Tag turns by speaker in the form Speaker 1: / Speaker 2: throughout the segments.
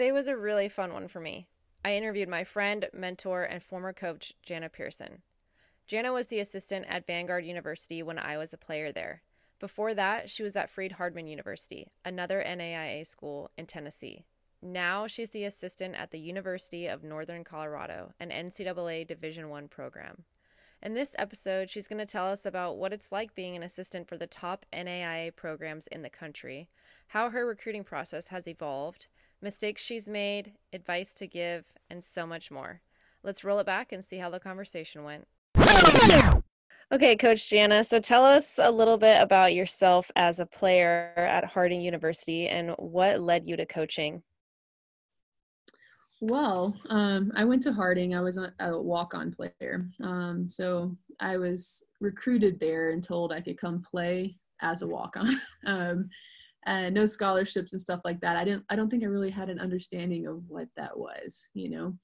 Speaker 1: Today was a really fun one for me. I interviewed my friend, mentor, and former coach, Jana Pearson. Jana was the assistant at Vanguard University when I was a player there. Before that, she was at Freed Hardman University, another NAIA school in Tennessee. Now she's the assistant at the University of Northern Colorado, an NCAA Division I program. In this episode, she's going to tell us about what it's like being an assistant for the top NAIA programs in the country, how her recruiting process has evolved, mistakes she's made, advice to give, and so much more. Let's roll it back and see how the conversation went. Okay, Coach Jana, so tell us a little bit about yourself as a player at Harding University and what led you to coaching.
Speaker 2: Well, I went to Harding. I was a walk-on player. So I was recruited there and told I could come play as a walk-on. No scholarships and stuff like that. I don't think I really had an understanding of what that was, you know.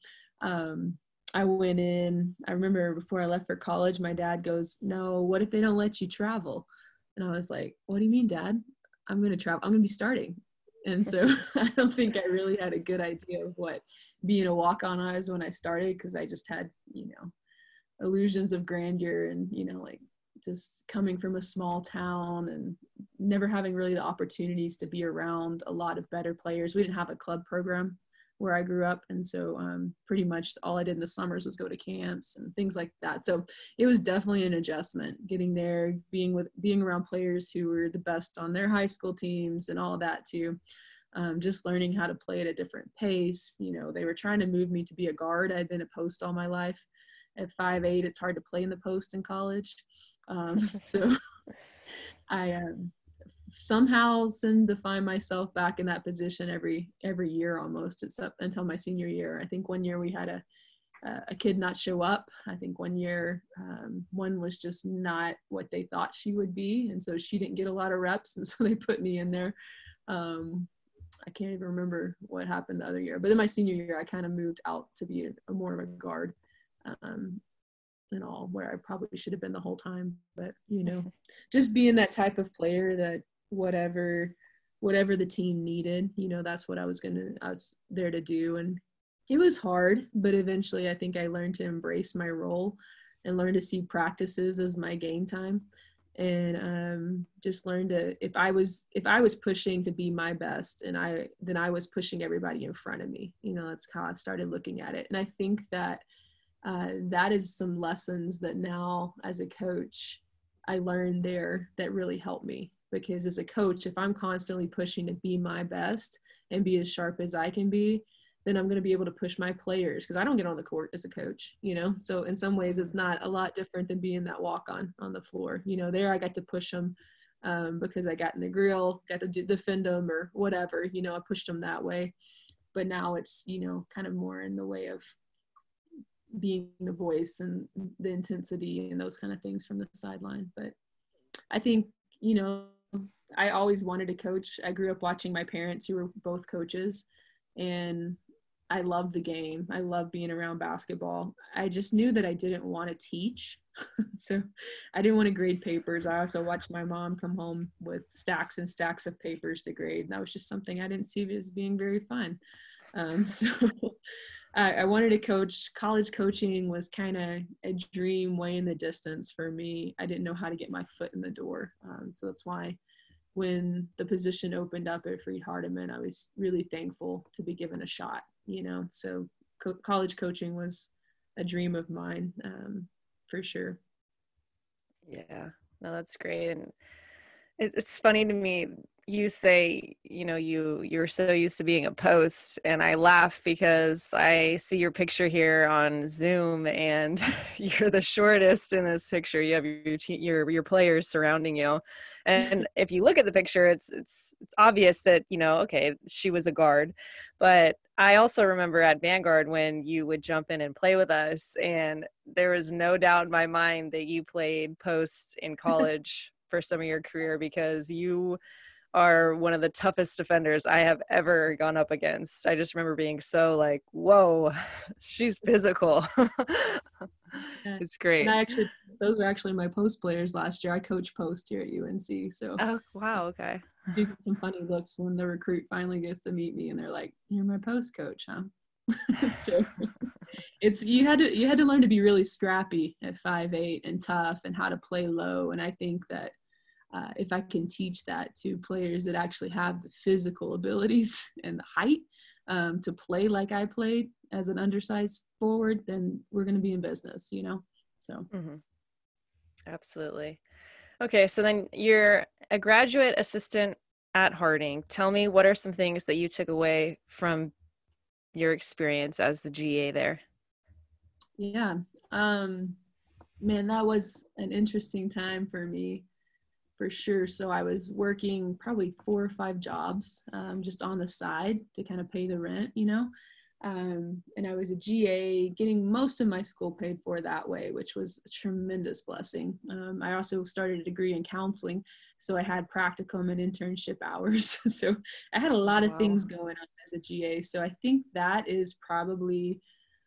Speaker 2: I went in, I remember before I left for college, my dad goes, "No, what if they don't let you travel?" And I was like, "What do you mean, Dad? I'm going to travel. I'm going to be starting." And so I don't think I really had a good idea of what being a walk-on was when I started, because I just had, illusions of grandeur and, like just coming from a small town and never having really the opportunities to be around a lot of better players. We didn't have a club program where I grew up. And so pretty much all I did in the summers was go to camps and things like that. So it was definitely an adjustment getting there, being around players who were the best on their high school teams and all of that too. Just learning how to play at a different pace. They were trying to move me to be a guard. I'd been a post all my life. At 5'8", it's hard to play in the post in college. So I somehow seemed to find myself back in that position every year almost, except until my senior year. I think one year we had a kid not show up. I think one year one was just not what they thought she would be, and so she didn't get a lot of reps, and so they put me in there. I can't even remember what happened the other year, but in my senior year I kind of moved out to be a more of a guard and all, where I probably should have been the whole time. But just being that type of player that whatever the team needed, that's what I was there to do. And it was hard, but eventually I think I learned to embrace my role and learn to see practices as my game time, and just learned to, if I was pushing to be my best, and then I was pushing everybody in front of me. That's how I started looking at it. And I think that that is some lessons that now as a coach I learned there that really helped me, because as a coach, if I'm constantly pushing to be my best and be as sharp as I can be, then I'm going to be able to push my players, because I don't get on the court as a coach, so in some ways it's not a lot different than being that walk on the floor. There I got to push them because I got in the grill, got to defend them or whatever, I pushed them that way. But now it's, kind of more in the way of being the voice and the intensity and those kind of things from the sideline. But I think, I always wanted to coach. I grew up watching my parents, who were both coaches, and I love the game. I love being around basketball. I just knew that I didn't want to teach. So I didn't want to grade papers. I also watched my mom come home with stacks and stacks of papers to grade. And that was just something I didn't see as being very fun. So I wanted to coach. College coaching was kind of a dream way in the distance for me. I didn't know how to get my foot in the door. So that's why when the position opened up at Freed Hardeman, I was really thankful to be given a shot, So college coaching was a dream of mine, for sure.
Speaker 1: Yeah, no, that's great. And it's funny to me, you say, you're so used to being a post, and I laugh because I see your picture here on Zoom and you're the shortest in this picture. You have your players surrounding you. And if you look at the picture, it's obvious that, okay, she was a guard. But I also remember at Vanguard when you would jump in and play with us, and there was no doubt in my mind that you played post in college for some of your career, because you are one of the toughest defenders I have ever gone up against. I just remember being so like, whoa, she's physical.
Speaker 2: Yeah.
Speaker 1: It's
Speaker 2: And
Speaker 1: great.
Speaker 2: those were actually my post players last year. I coached post here at UNC. So
Speaker 1: Oh, wow. Okay.
Speaker 2: do get some funny looks when the recruit finally gets to meet me and they're like, "You're my post coach, huh?" So it's you had to learn to be really scrappy at 5'8" and tough and how to play low. And I think that if I can teach that to players that actually have the physical abilities and the height to play like I played as an undersized forward, then we're going to be in business, you know? So,
Speaker 1: Mm-hmm. Absolutely. Okay, so then you're a graduate assistant at Harding. Tell me, what are some things that you took away from your experience as the GA there?
Speaker 2: yeah. Man, that was an interesting time for me for sure. So I was working probably 4 or 5 jobs just on the side to kind of pay the rent, you know. And I was a GA, getting most of my school paid for that way, which was a tremendous blessing. I also started a degree in counseling, so I had practicum and internship hours. So I had a lot of
Speaker 1: Wow.
Speaker 2: things going on as a GA. So I think that is probably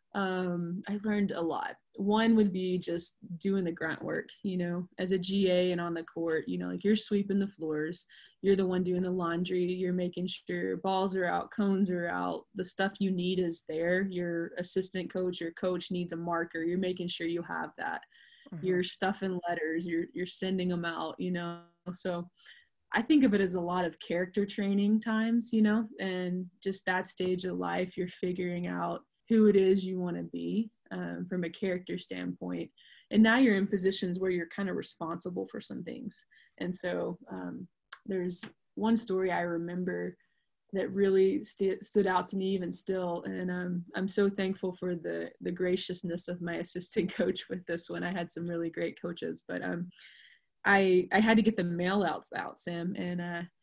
Speaker 2: I learned a lot. One would be just doing the grunt work, you know, as a GA and on the court, you know, like you're sweeping the floors, you're the one doing the laundry, you're making sure balls are out, cones are out, the stuff you need is there. Your assistant coach, your coach needs a marker, you're making sure you have that.
Speaker 1: Mm-hmm.
Speaker 2: You're stuffing letters, you're sending them out, you know. So I think of it as a lot of character training times, you know, and just that stage of life, you're figuring out who it is you want to be from a character standpoint. And now you're in positions where you're kind of responsible for some things. And so there's one story I remember that really stood out to me even still. And I'm so thankful for the graciousness of my assistant coach with this one. I had some really great coaches, but I had to get the mail outs out, Sam, and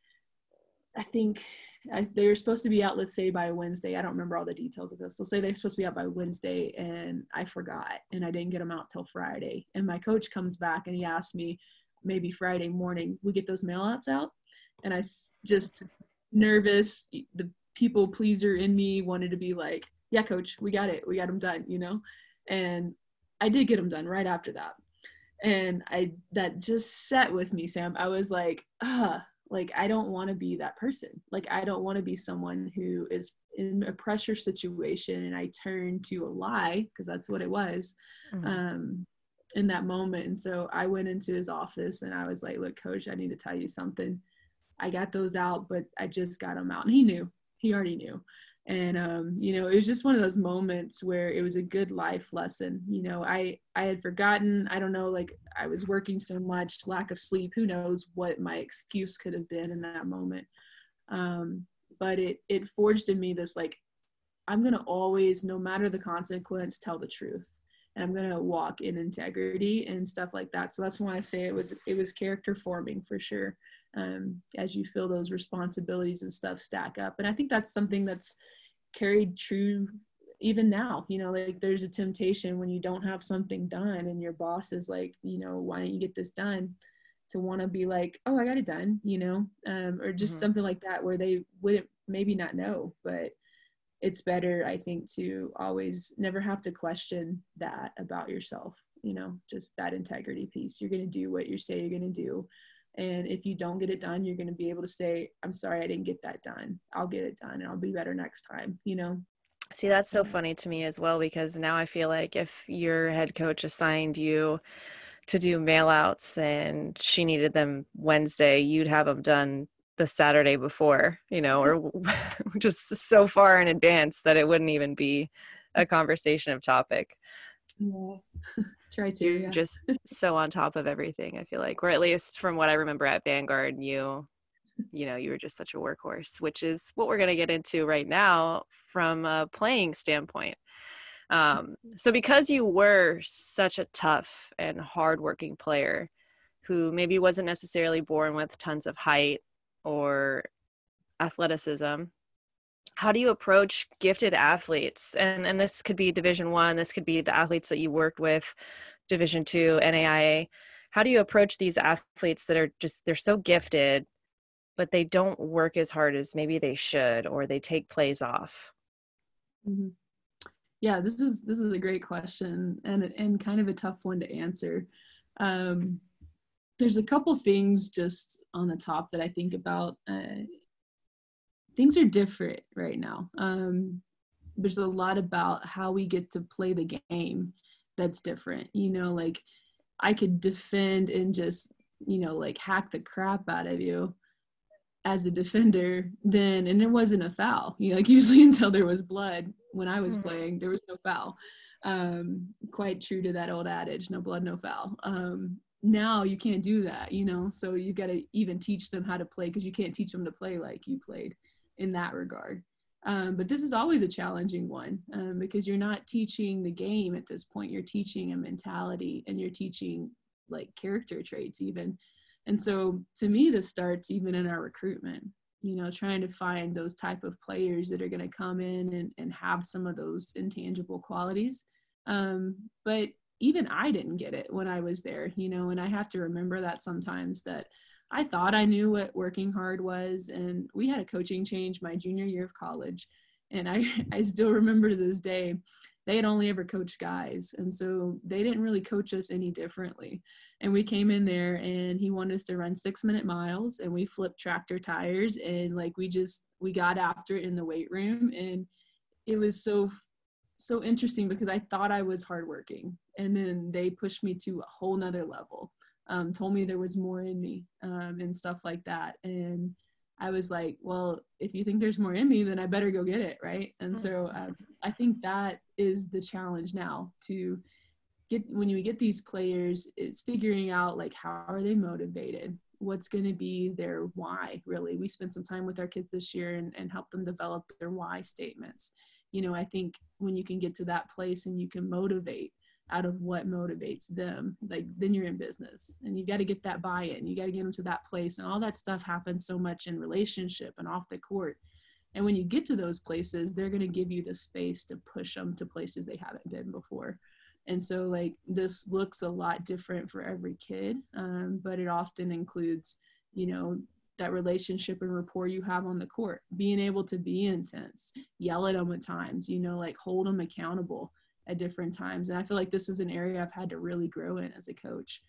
Speaker 2: I think they were supposed to be out, let's say by Wednesday. I don't remember all the details of this. Let's say they're supposed to be out by Wednesday, and I forgot, and I didn't get them out till Friday. And my coach comes back and he asked me, maybe Friday morning, we get those mail outs out, and I just nervous, the people pleaser in me wanted to be like, yeah, coach, we got them done, you know, and I did get them done right after that. And that just sat with me, Sam. I was like, like I don't want to be that person. Like I don't want to be someone who is in a pressure situation and I turn to a lie, because that's what it was,
Speaker 1: Mm-hmm.
Speaker 2: um in that moment. And so I went into his office and I was like, look, coach, I need to tell you something. I got those out, but I just got them out. And he already knew. And you know, it was just one of those moments where it was a good life lesson. You know, I had forgotten, I don't know, like I was working so much, lack of sleep, who knows what my excuse could have been in that moment. But it forged in me this, like, I'm gonna always, no matter the consequence, tell the truth. And I'm gonna walk in integrity and stuff like that. So that's why I say it was character forming for sure. As you feel those responsibilities and stuff stack up. And I think that's something that's carried true even now. You know, like there's a temptation when you don't have something done and your boss is like, you know, why don't you get this done? To want to be like, oh, I got it done, you know, or just
Speaker 1: Mm-hmm.
Speaker 2: something like that where they wouldn't maybe not know, but it's better, I think, to always never have to question that about yourself, you know, just that integrity piece. You're going to do what you say you're going to do. And if you don't get it done, you're going to be able to say, I'm sorry, I didn't get that done. I'll get it done and I'll be better next time, you know?
Speaker 1: See, that's so
Speaker 2: So,
Speaker 1: funny to me as well, because now I feel like if your head coach assigned you to do mail outs and she needed them Wednesday, you'd have them done the Saturday before, you know, or just so far in advance that it wouldn't even be a conversation of topic.
Speaker 2: yeah, try to,
Speaker 1: You're
Speaker 2: yeah.
Speaker 1: just so on top of everything, I feel like, or at least from what I remember at Vanguard, you know, you were just such a workhorse, which is what we're going to get into right now from a playing standpoint. So because you were such a tough and hardworking player who maybe wasn't necessarily born with tons of height or athleticism, how do you approach gifted athletes? And this could be Division I, this could be the athletes that you worked with, Division II, NAIA. How do you approach these athletes that are just, they're so gifted, but they don't work as hard as maybe they should, or they take plays off?
Speaker 2: Mm-hmm. Yeah, this is a great question, and kind of a tough one to answer. Um, there's a couple things just on the top that I think about. Things are different right now. There's a lot about how we get to play the game that's different. Like I could defend and just, like hack the crap out of you as a defender then, and it wasn't a foul. Like usually until there was blood when I was playing, there was no foul. Quite true to that old adage, no blood, no foul. Now you can't do that, so you got to even teach them how to play, because you can't teach them to play like you played in that regard. But this is always a challenging one, because you're not teaching the game at this point. You're teaching a mentality, and you're teaching like character traits even. And so to me, this starts even in our recruitment, trying to find those type of players that are going to come in and have some of those intangible qualities. But even I didn't get it when I was there, and I have to remember that sometimes, that I thought I knew what working hard was. And we had a coaching change my junior year of college. And I still remember to this day, they had only ever coached guys. And so they didn't really coach us any differently. And we came in there and he wanted us to run 6-minute miles, and we flipped tractor tires, and like we got after it in the weight room. And it was so interesting, because I thought I was hardworking, and then they pushed me to a whole nother level, told me there was more in me, and stuff like that. And I was like, well, if you think there's more in me, then I better go get it, right? And so I think that is the challenge now, to get, when you get these players, it's figuring out like, how are they motivated? What's going to be their why, really? We spent some time with our kids this year and helped them develop their why statements. I think when you can get to that place and you can motivate out of what motivates them, like, then you're in business. And you got to get that buy-in, you got to get them to that place. And all that stuff happens so much in relationship and off the court. And when you get to those places, they're going to give you the space to push them to places they haven't been before. And so like, this looks a lot different for every kid, but it often includes, that relationship and rapport you have on the court, being able to be intense, yell at them at times, like hold them accountable at different times. And I feel like this is an area I've had to really grow in as a coach.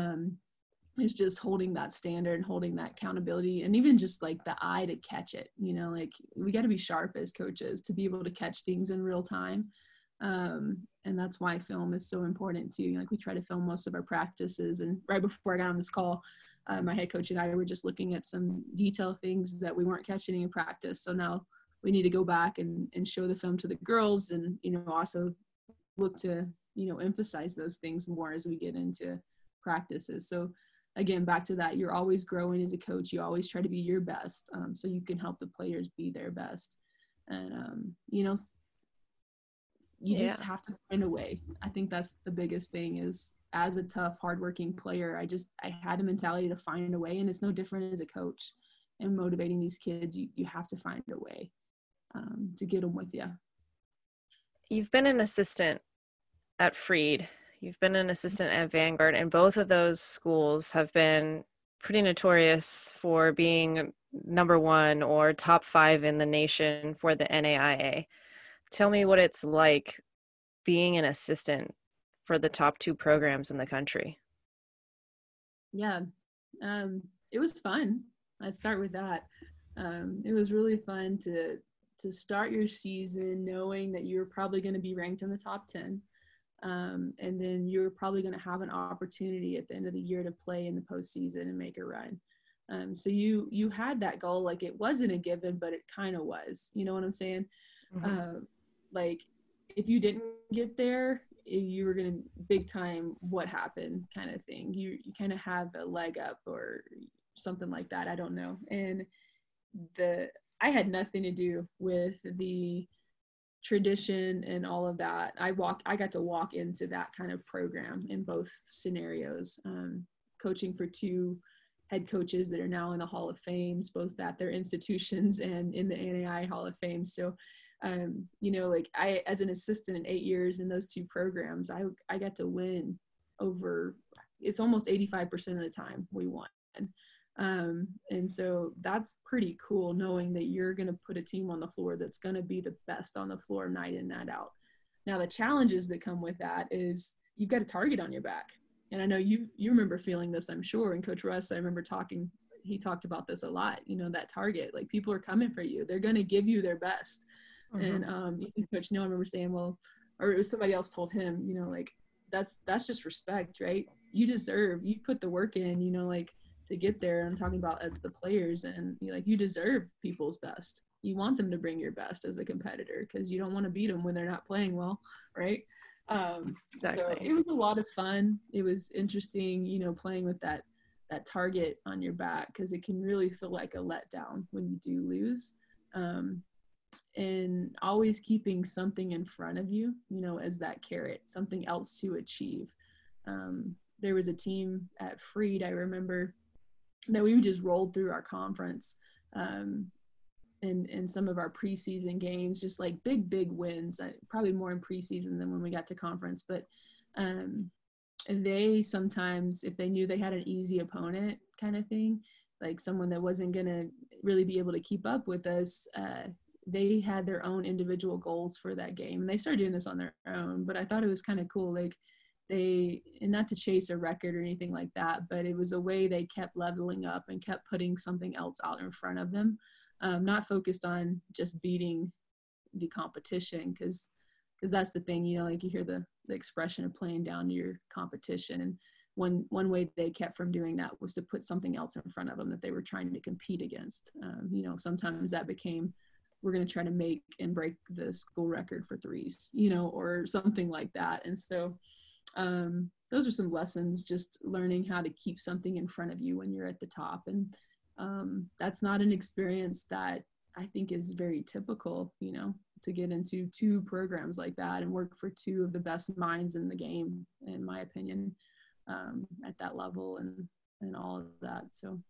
Speaker 2: Is just holding that standard, holding that accountability, and even just like the eye to catch it. Like we got to be sharp as coaches to be able to catch things in real time. And that's why film is so important too. Like we try to film most of our practices, and right before I got on this call, my head coach and I were just looking at some detail things that we weren't catching in practice. So now we need to go back and show the film to the girls, and, also look to, emphasize those things more as we get into practices. So again, back to that, you're always growing as a coach. You always try to be your best, so you can help the players be their best. And, you just have to find a way. I think that's the biggest thing, is as a tough, hardworking player, I had a mentality to find a way. And it's no different as a coach and motivating these kids. You have to find a way to get them with you.
Speaker 1: You've been an assistant at Freed. You've been an assistant at Vanguard, and both of those schools have been pretty notorious for being number 1 or top 5 in the nation for the NAIA. Tell me what it's like being an assistant for the top 2 programs in the country.
Speaker 2: Yeah, it was fun. I'd start with that. It was really fun to start your season knowing that you're probably going to be ranked in the top 10. And then you're probably going to have an opportunity at the end of the year to play in the postseason and make a run. So you had that goal. Like, it wasn't a given, but it kind of was. You know what I'm saying? Mm-hmm. Like, if you didn't get there, you were going to big time what happened kind of thing. You kind of have a leg up or something like that. I don't know. And I had nothing to do with the tradition and all of that. I got to walk into that kind of program in both scenarios, coaching for 2 head coaches that are now in the Hall of Fames, both at their institutions and in the NAI Hall of Fame. So like I, as an assistant in 8 years in those 2 programs, I got to win over, it's almost 85% of the time we won. And so that's pretty cool, knowing that you're going to put a team on the floor that's going to be the best on the floor night in, night out. Now the challenges that come with that is you've got a target on your back. And I know you remember feeling this, I'm sure. And Coach Russ, I remember he talked about this a lot, that target, like people are coming for you. They're going to give you their best. Mm-hmm. And even Coach Neal, I remember saying, well, or it was somebody else told him, like that's just respect, right? You put the work in, like to get there. I'm talking about as the players, and you deserve people's best. You want them to bring your best as a competitor because you don't want to beat them when they're not playing well, right? Exactly. So it was a lot of fun. It was interesting, playing with that target on your back, because it can really feel like a letdown when you do lose. And always keeping something in front of you, as that carrot, something else to achieve. There was a team at Freed, I remember, that we just rolled through our conference in some of our preseason games, just like big wins, probably more in preseason than when we got to conference. But they sometimes, if they knew they had an easy opponent kind of thing, like someone that wasn't going to really be able to keep up with us, they had their own individual goals for that game. And they started doing this on their own, but I thought it was kind of cool. Like and not to chase a record or anything like that, but it was a way they kept leveling up and kept putting something else out in front of them. Not focused on just beating the competition, because that's the thing, like you hear the expression of playing down to your competition. And one way they kept from doing that was to put something else in front of them that they were trying to compete against. Sometimes that became, we're going to try to make and break the school record for threes, or something like that. And so those are some lessons, just learning how to keep something in front of you when you're at the top. And that's not an experience that I think is very typical, to get into two programs like that and work for two of the best minds in the game, in my opinion, at that level and all of that. So.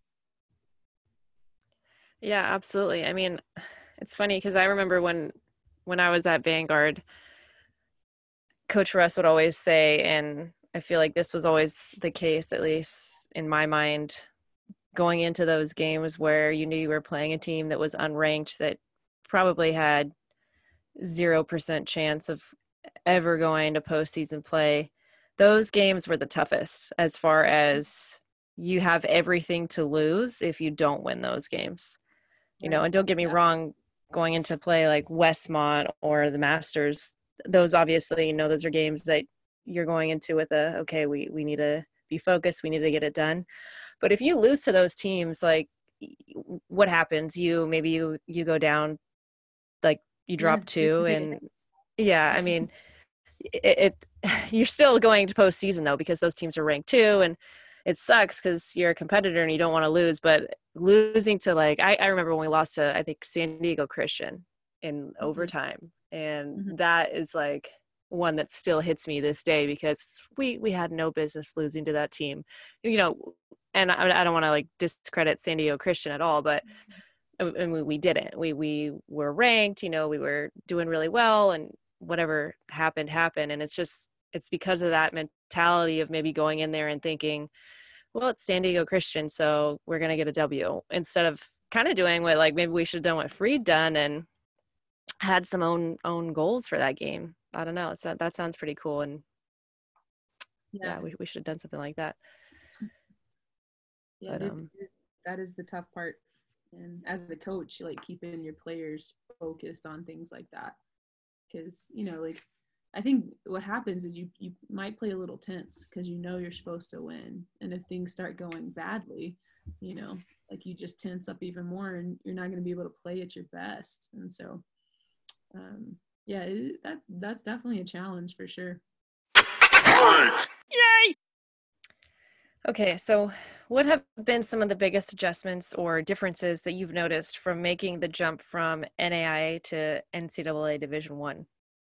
Speaker 1: Yeah, absolutely. I mean, it's funny because I remember when I was at Vanguard, Coach Russ would always say, and I feel like this was always the case, at least in my mind, going into those games where you knew you were playing a team that was unranked, that probably had 0% chance of ever going to postseason play. Those games were the toughest, as far as you have everything to lose if you don't win those games. And don't get me wrong, going into play like Westmont or the Masters, those obviously, those are games that you're going into with okay, we need to be focused, we need to get it done. But if you lose to those teams, like, what happens? Maybe you go down, like you drop two, and I mean, you're still going to postseason though, because those teams are ranked too, and it sucks because you're a competitor and you don't want to lose. But losing to, like, I remember when we lost to, I think, San Diego Christian in overtime, and that is like one that still hits me this day, because we had no business losing to that team, and I don't want to like discredit San Diego Christian at all, but and we didn't. We were ranked, we were doing really well, and whatever happened. And it's because of that mentality of maybe going in there and thinking, well, it's San Diego Christian, so we're going to get a W, instead of kind of doing what, like, maybe we should have done what Freed done and had some own goals for that game. I don't know. So that sounds pretty cool. And we should have done something like that.
Speaker 2: Yeah, but, that is the tough part. And as a coach, like, keeping your players focused on things like that. Because, like, I think what happens is you might play a little tense because you're supposed to win. And if things start going badly, like, you just tense up even more and you're not going to be able to play at your best. And so, that's definitely a challenge for sure.
Speaker 1: Yay! Okay, so what have been some of the biggest adjustments or differences that you've noticed from making the jump from NAIA to NCAA Division I?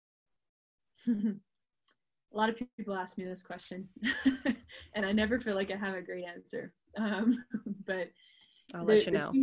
Speaker 2: A lot of people ask me this question, and I never feel like I have a great answer. But
Speaker 1: I'll let you know.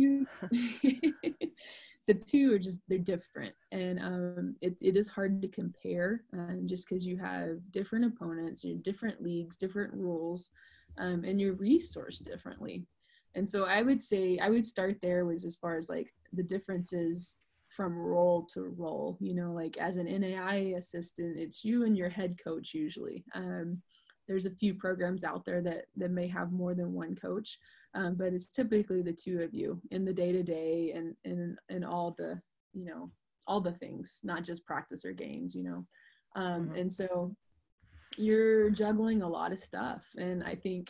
Speaker 2: The two are they're different, and it is hard to compare, just because you have different opponents, your different leagues, different rules, and you're resourced differently. And so I would say I would start there, was as far as like the differences from role to role, you know, like as an NAIA assistant, it's you and your head coach usually. There's a few programs out there that may have more than one coach, but it's typically the two of you in the day-to-day and all the, you know, all the things, not just practice or games, you know. And so you're juggling a lot of stuff. And I think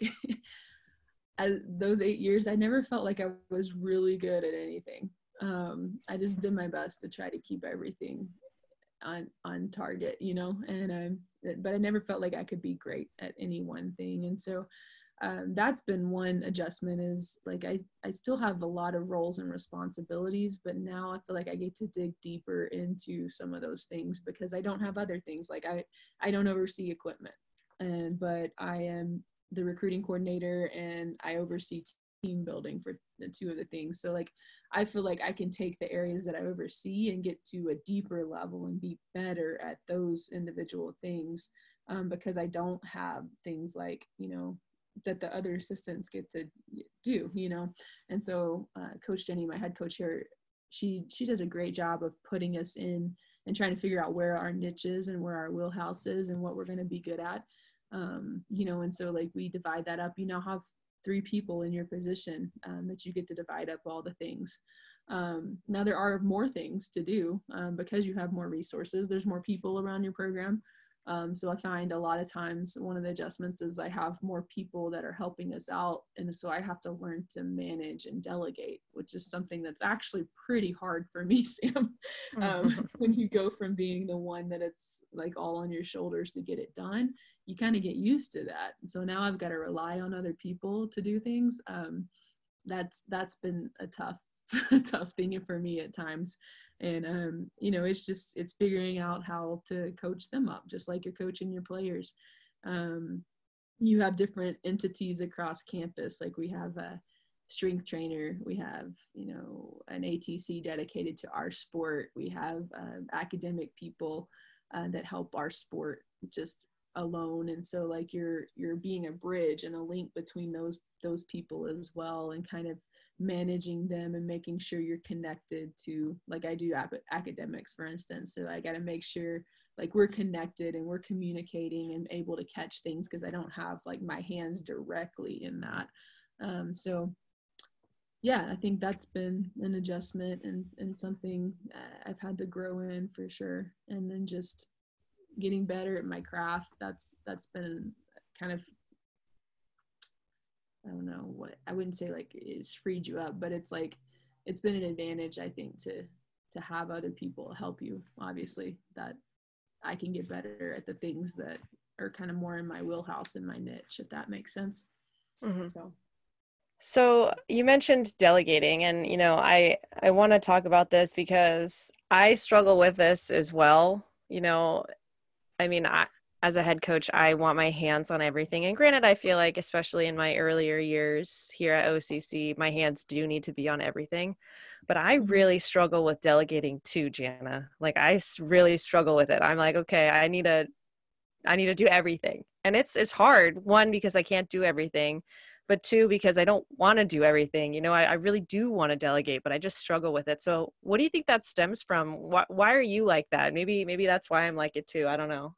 Speaker 2: as those 8 years, I never felt like I was really good at anything. I just did my best to try to keep everything on target, you know, and but I never felt like I could be great at any one thing. And so that's been one adjustment, is like I still have a lot of roles and responsibilities, but now I feel like I get to dig deeper into some of those things because I don't have other things. Like I don't oversee equipment, but I am the recruiting coordinator and I oversee team building for the two of the things. So like I feel like I can take the areas that I oversee and get to a deeper level and be better at those individual things, because I don't have things like, you know, that the other assistants get to do, you know. And so Coach Jenny, my head coach here, she does a great job of putting us in and trying to figure out where our niche is and where our wheelhouse is and what we're going to be good at. You know, and so like we divide that up. You now have 3 people in your position that you get to divide up all the things. Now there are more things to do because you have more resources. There's more people around your program. So I find a lot of times one of the adjustments is I have more people that are helping us out. And so I have to learn to manage and delegate, which is something that's actually pretty hard for me, Sam. When you go from being the one that it's like all on your shoulders to get it done, you kind of get used to that. So now I've got to rely on other people to do things. That's been a tough thing for me at times. And you know, it's figuring out how to coach them up, just like you're coaching your players. You have different entities across campus. Like we have a strength trainer, we have, you know, an ATC dedicated to our sport, we have academic people that help our sport just alone. And so like you're being a bridge and a link between those people as well, and kind of managing them and making sure you're connected to, like I do academics, for instance. So I got to make sure like we're connected and we're communicating and able to catch things, because I don't have like my hands directly in that. So yeah, I think that's been an adjustment and something I've had to grow in for sure. And then just getting better at my craft, that's been kind of, I don't know what, I wouldn't say like it's freed you up, but it's like it's been an advantage, I think, to have other people help you, obviously, that I can get better at the things that are kind of more in my wheelhouse and my niche, if that makes sense.
Speaker 1: So you mentioned delegating, and you know, I want to talk about this because I struggle with this as well. You know, I mean, as a head coach, I want my hands on everything. And granted, I feel like, especially in my earlier years here at OCC, my hands do need to be on everything. But I really struggle with delegating too, Jana. Like I really struggle with it. I'm like, okay, I need to do everything. And it's hard. One, because I can't do everything. But 2, because I don't want to do everything. You know, I really do want to delegate, but I just struggle with it. So what do you think that stems from? Why are you like that? Maybe that's why I'm like it too. I don't know.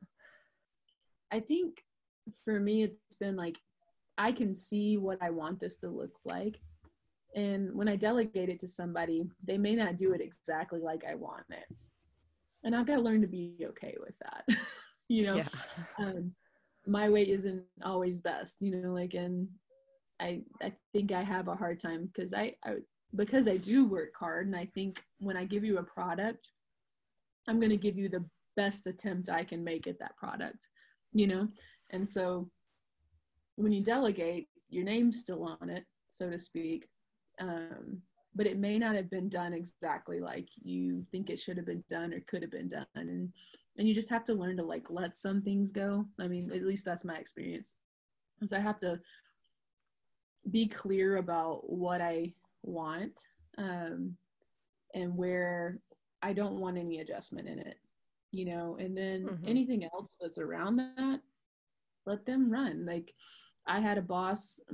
Speaker 2: I think for me, it's been like, I can see what I want this to look like. And when I delegate it to somebody, they may not do it exactly like I want it. And I've got to learn to be okay with that. You know, yeah. My way isn't always best, you know, like, and I think I have a hard time because because I do work hard, and I think when I give you a product, I'm going to give you the best attempt I can make at that product, you know? And so when you delegate, your name's still on it, so to speak. But it may not have been done exactly like you think it should have been done or could have been done. And you just have to learn to like let some things go. I mean, at least that's my experience. So I have to be clear about what I want, and where I don't want any adjustment in it, you know, and then anything else that's around that, let them run. Like I had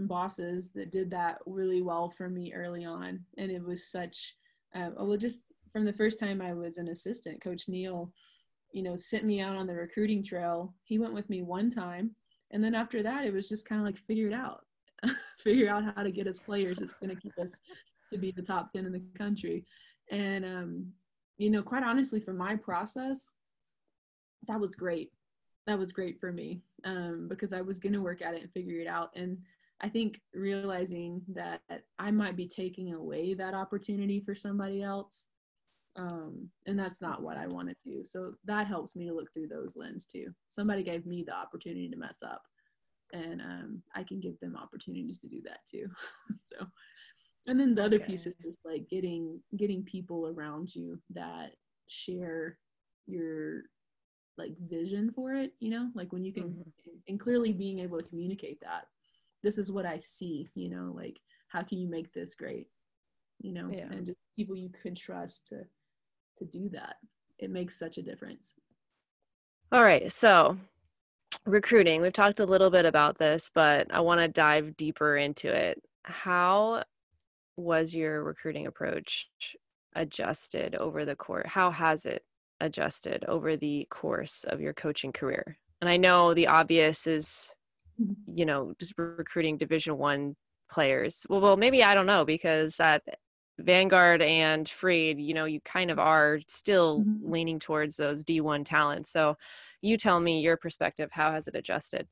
Speaker 2: bosses that did that really well for me early on. And it was such, well, just from the first time I was an assistant, Coach Neal, sent me out on the recruiting trail. He went with me one time. And then after that, it was just kind of like figure it out, figure out how to get us players that's going to keep us to be the top 10 in the country. And, quite honestly, for my process, that was great. That was great for me because I was going to work at it and figure it out. And I think realizing that I might be taking away that opportunity for somebody else, and that's not what I want to do. So that helps me to look through those lenses too. Somebody gave me the opportunity to mess up, and I can give them opportunities to do that too. So, and then the other piece is just like getting people around you that share your like vision for it, like when you can, and clearly being able to communicate that this is what I see, like how can you make this great, and just people you can trust to do that. It makes such a difference.
Speaker 1: All right. So recruiting, we've talked a little bit about this, but I want to dive deeper into it. How was your recruiting approach adjusted over the course? How has it adjusted over the course of your coaching career? And I know the obvious is, just recruiting Division I players. Well, maybe, I don't know, because at Vanguard and Freed, you kind of are still leaning towards those D1 talents. So you tell me your perspective. How has it adjusted?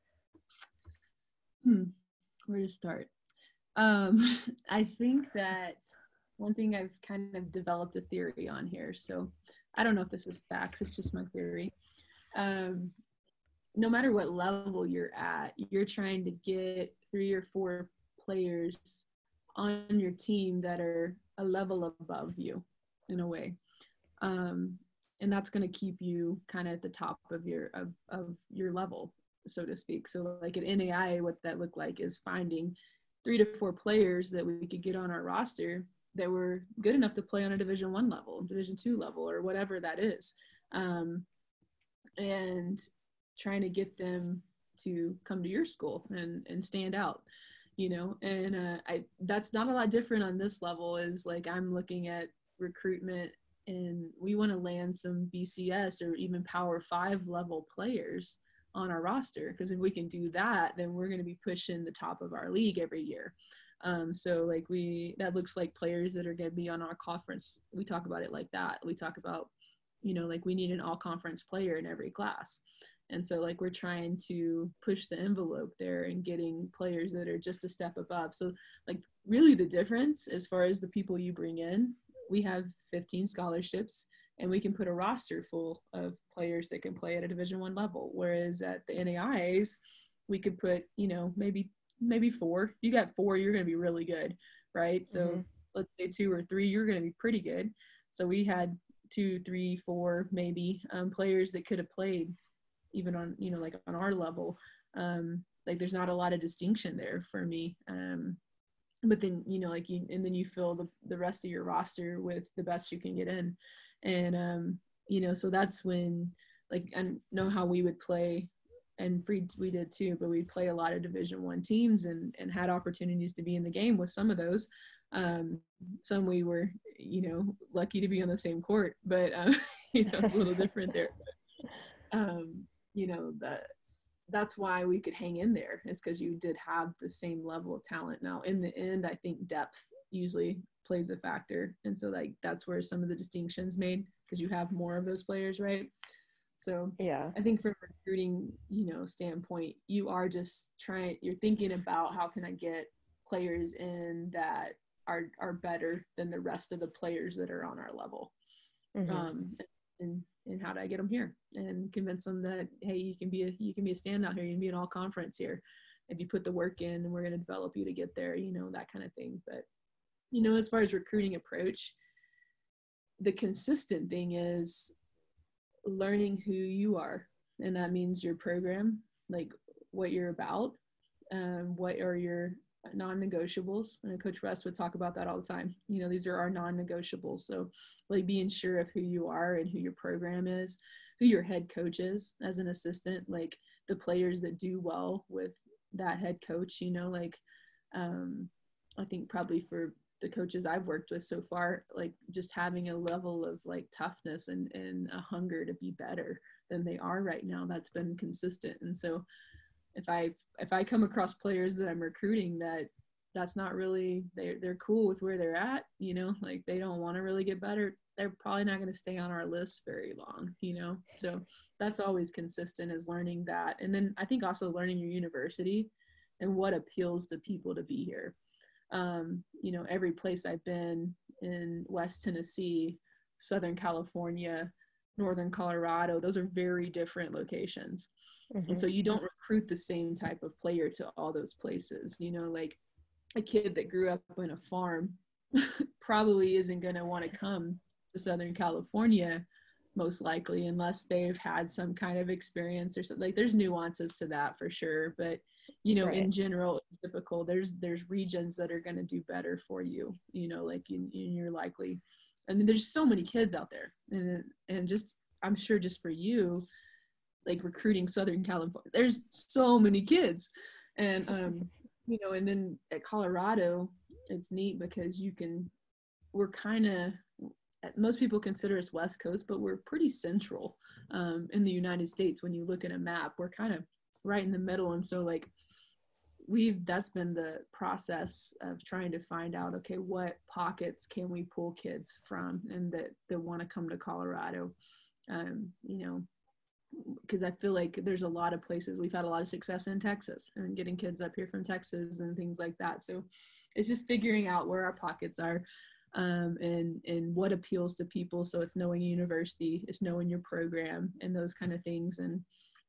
Speaker 2: Where to start? I think that one thing I've kind of developed a theory on here. So I don't know if this is facts. It's just my theory. No matter what level you're at, you're trying to get 3 or 4 players on your team that are a level above you in a way. And that's going to keep you kind of at the top of your level, so to speak. So like at NAIA, what that looked like is finding 3 to 4 players that we could get on our roster that were good enough to play on a Division I level, Division II level, or whatever that is. And trying to get them to come to your school and stand out, and that's not a lot different on this level. Is like I'm looking at recruitment and we want to land some BCS or even Power 5 level players on our roster, because if we can do that, then we're going to be pushing the top of our league every year. So like that looks like players that are going to be on our conference. We talk about it like that. We talk about, like we need an all conference player in every class. And so like we're trying to push the envelope there and getting players that are just a step above. So like really the difference as far as the people you bring in, we have 15 scholarships and we can put a roster full of players that can play at a Division I level. Whereas at the NAIAs, we could put, maybe 4. You got 4, you're going to be really good, right? So let's say 2 or 3, you're going to be pretty good. So we had 2, 3, 4 maybe players that could have played even on, like on our level. Like there's not a lot of distinction there for me. But then, and then you fill the rest of your roster with the best you can get in. And, so that's when, like, I know how we would play, and Freed, we did too, but we'd play a lot of Division I teams and had opportunities to be in the game with some of those. Some we were, lucky to be on the same court, but, a little different there. But, that's why we could hang in there, is because you did have the same level of talent. Now, in the end, I think depth usually plays a factor. And so like that's where some of the distinctions made, because you have more of those players, right? So yeah, I think from a recruiting, standpoint, you are just you're thinking about how can I get players in that are better than the rest of the players that are on our level. And how do I get them here and convince them that, hey, you can be a standout here. You can be an all conference here. If you put the work in, and we're going to develop you to get there, that kind of thing. But, as far as recruiting approach, the consistent thing is learning who you are. And that means your program, like what you're about, what are your non-negotiables. And Coach Russ would talk about that all the time. These are our non-negotiables. So like being sure of who you are and who your program is, who your head coach is as an assistant, like the players that do well with that head coach, I think probably for the coaches I've worked with so far, like just having a level of like toughness and a hunger to be better than they are right now. That's been consistent. And so if I come across players that I'm recruiting that's not really, they're cool with where they're at, you know, like they don't want to really get better, they're probably not going to stay on our list very long, you know. So that's always consistent, is learning that. And then I think also learning your university and what appeals to people to be here. You know, every place I've been in West Tennessee, Southern California, Northern Colorado, those are very different locations.
Speaker 1: Mm-hmm.
Speaker 2: And so you don't recruit the same type of player to all those places. You know, like a kid that grew up on a farm probably isn't going to want to come to Southern California, most likely, unless they've had some kind of experience or something. Like there's nuances to that for sure, but you know, in general, typical, there's regions that are going to do better for you, you know, like you're likely. I mean, there's so many kids out there, and just, I'm sure just for you, like recruiting Southern California, there's so many kids. And you know, and then at Colorado, it's neat because we're kind of, most people consider us West Coast, but we're pretty central in the United States. When you look at a map, we're kind of right in the middle. And so like that's been the process of trying to find out, okay, what pockets can we pull kids from and that want to come to Colorado, you know, because I feel like there's a lot of places. We've had a lot of success in Texas and getting kids up here from Texas and things like that. So it's just figuring out where our pockets are, and what appeals to people. So it's knowing university, it's knowing your program and those kind of things, and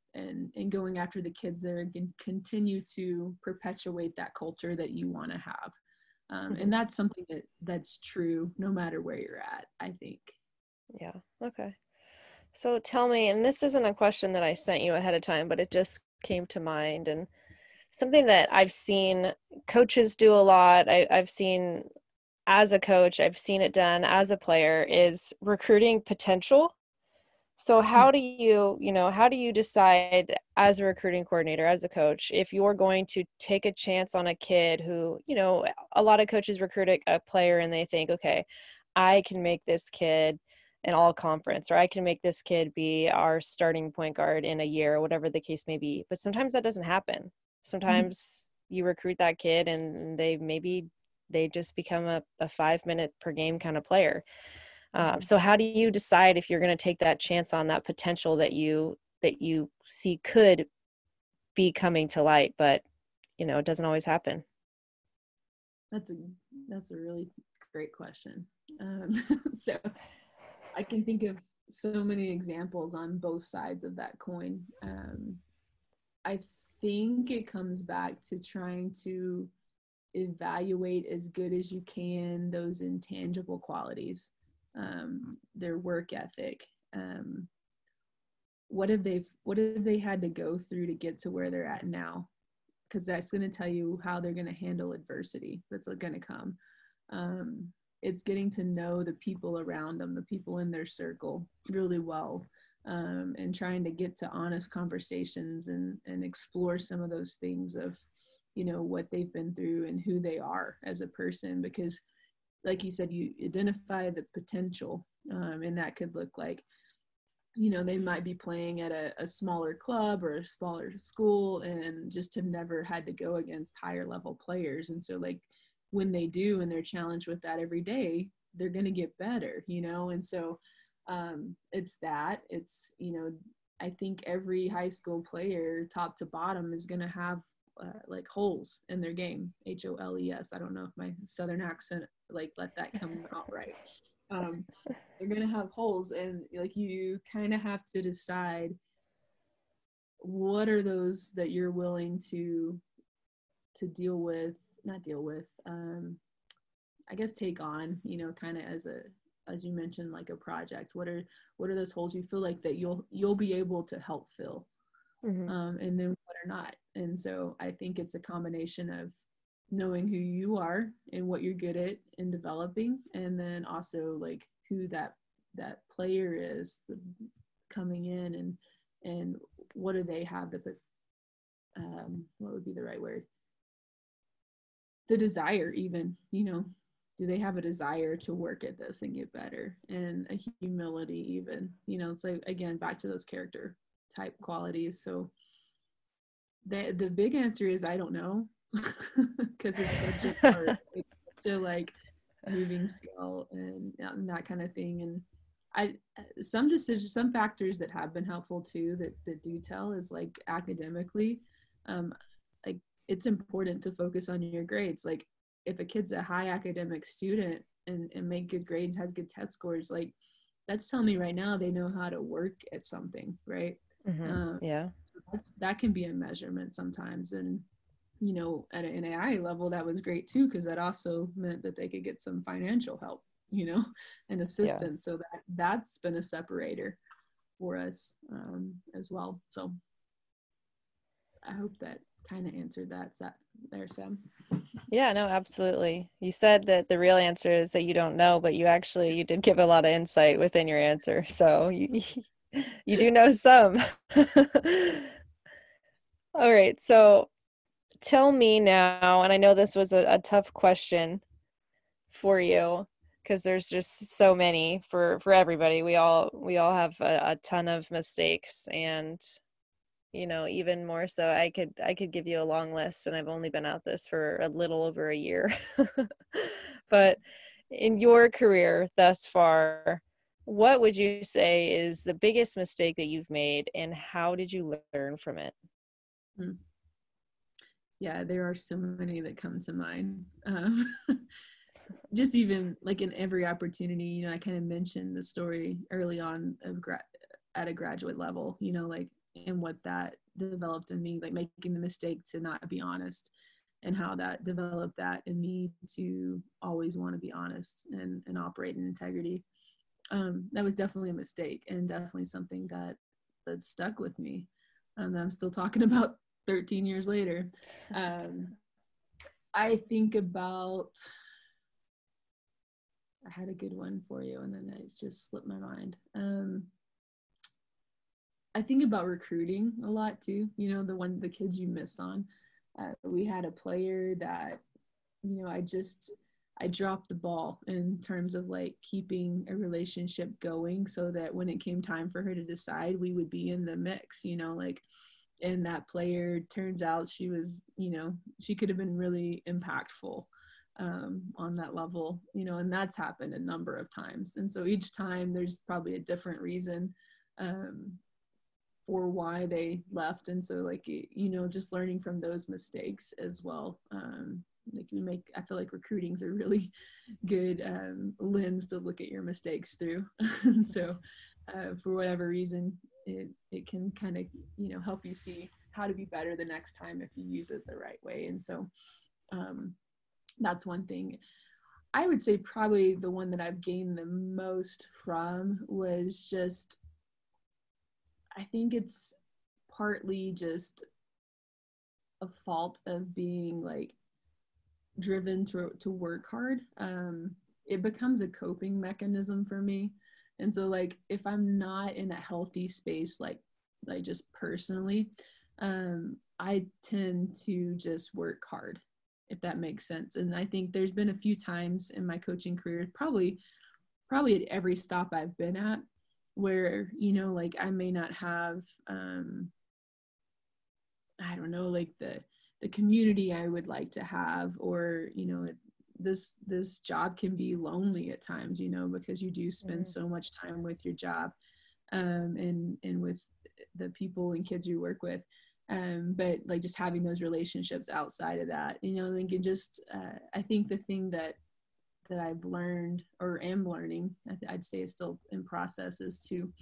Speaker 2: going after the kids there and continue to perpetuate that culture that you want to have. And that's something that's true no matter where you're at, I think.
Speaker 1: Yeah. Okay. So tell me, and this isn't a question that I sent you ahead of time, but it just came to mind, and something that I've seen coaches do a lot, I've seen as a coach, I've seen it done as a player, is recruiting potential. So how do you decide as a recruiting coordinator, as a coach, if you're going to take a chance on a kid who, you know, a lot of coaches recruit a player and they think, okay, I can make this kid an all conference, or I can make this kid be our starting point guard in a year, or whatever the case may be. But sometimes that doesn't happen. Sometimes you recruit that kid and they just become a 5-minute per game kind of player. So how do you decide if you're going to take that chance on that potential that you see could be coming to light, but you know, it doesn't always happen?
Speaker 2: That's a really great question. So I can think of so many examples on both sides of that coin. I think it comes back to trying to evaluate as good as you can those intangible qualities, their work ethic. What have they had to go through to get to where they're at now? Because that's going to tell you how they're going to handle adversity that's going to come. It's getting to know the people around them, the people in their circle really well, and trying to get to honest conversations and explore some of those things of, you know, what they've been through and who they are as a person. Because like you said, you identify the potential, and that could look like, you know, they might be playing at a smaller club or a smaller school and just have never had to go against higher level players. And so like when they do and they're challenged with that every day, they're going to get better, you know? And so it's, you know, I think every high school player top to bottom is going to have like holes in their game, HOLES. I don't know if my Southern accent like let that come out right. They're going to have holes, and like you kind of have to decide what are those that you're willing to deal with, not deal with, I guess take on, you know, kind of as you mentioned, like a project. What are those holes you feel like that you'll be able to help fill, and then what are not. And so I think it's a combination of knowing who you are and what you're good at in developing, and then also like who that player is coming in, and what do they have what would be the right word, the desire even, you know, do they have a desire to work at this and get better, and a humility even, it's like, again, back to those character type qualities. So the big answer is I don't know, because it's such a hard, it's such a like moving scale and that kind of thing. And some decisions, some factors that have been helpful too, that do tell, is like academically, like it's important to focus on your grades. Like if a kid's a high academic student and make good grades, has good test scores, like that's telling me right now they know how to work at something, right?
Speaker 1: Yeah.
Speaker 2: So that can be a measurement sometimes. And at an NAI level, that was great too, because that also meant that they could get some financial help, and
Speaker 1: Yeah.
Speaker 2: assistance. So that's been a separator for us, as well. So I hope that kind of answered that there, Sam.
Speaker 1: Yeah, no, absolutely. You said that the real answer is that you don't know, but you did give a lot of insight within your answer. So you do know some. All right. So tell me now, and I know this was a tough question for you because there's just so many for everybody. We all have a ton of mistakes, and even more so, I could give you a long list, and I've only been at this for a little over a year. But in your career thus far, what would you say is the biggest mistake that you've made, and how did you learn from it?
Speaker 2: Yeah, there are so many that come to mind. Just even like in every opportunity, I kind of mentioned the story early on of at a graduate level, like, and what that developed in me, like making the mistake to not be honest, and how that developed that in me to always want to be honest and operate in integrity. That was definitely a mistake, and definitely something that stuck with me. That I'm still talking about 13 years later. I think about, I had a good one for you and then it just slipped my mind. I think about recruiting a lot too, the kids you miss on. We had a player that, I dropped the ball in terms of like keeping a relationship going, so that when it came time for her to decide, we would be in the mix, like, and that player, turns out she was, she could have been really impactful, on that level, and that's happened a number of times. And so each time there's probably a different reason, for why they left. And so like, just learning from those mistakes as well. Like I feel like recruiting's a really good, lens to look at your mistakes through. And so, for whatever reason, it can kind of, help you see how to be better the next time if you use it the right way. And so, that's one thing. I would say probably the one that I've gained the most from was just, I think it's partly just a fault of being like driven to work hard. It becomes a coping mechanism for me. And so like if I'm not in a healthy space, like just personally, I tend to just work hard, if that makes sense. And I think there's been a few times in my coaching career, probably at every stop I've been at, where, like I may not have, I don't know, like the community I would like to have, or, this job can be lonely at times, because you do spend so much time with your job, and with the people and kids you work with. But like just having those relationships outside of that, like it just, I think the thing that I've learned or am learning, I'd say it's still in process, is to,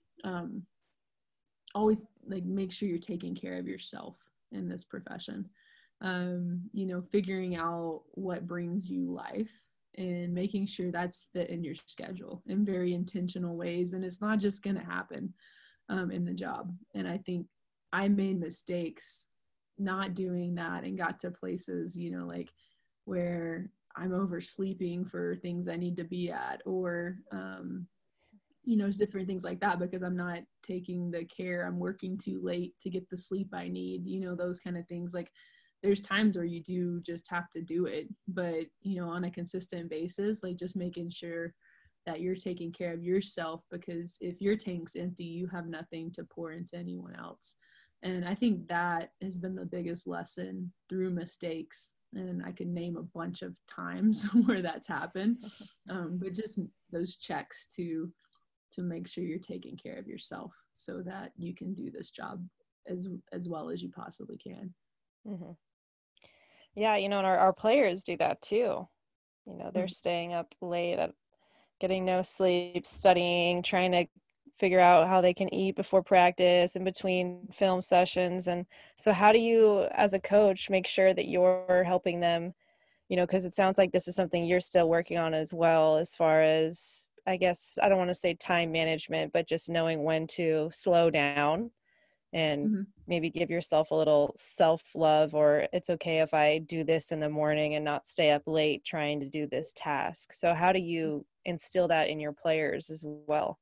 Speaker 2: always like make sure you're taking care of yourself in this profession. Figuring out what brings you life and making sure that's fit in your schedule in very intentional ways. And it's not just going to happen, in the job. And I think I made mistakes not doing that, and got to places, like where I'm oversleeping for things I need to be at, or, different things like that, because I'm not taking the care, I'm working too late to get the sleep I need, those kind of things. Like there's times where you do just have to do it, but on a consistent basis, like just making sure that you're taking care of yourself, because if your tank's empty, you have nothing to pour into anyone else. And I think that has been the biggest lesson through mistakes. And I can name a bunch of times where that's happened. But just those checks to make sure you're taking care of yourself so that you can do this job as well as you possibly can.
Speaker 1: Mm-hmm. Yeah, and our players do that too. They're staying up late, getting no sleep, studying, trying to figure out how they can eat before practice in between film sessions. And so how do you, as a coach, make sure that you're helping them, because it sounds like this is something you're still working on as well, as far as, I guess, I don't want to say time management, but just knowing when to slow down and maybe give yourself a little self-love, or it's okay if I do this in the morning and not stay up late trying to do this task. So how do you instill that in your players as well?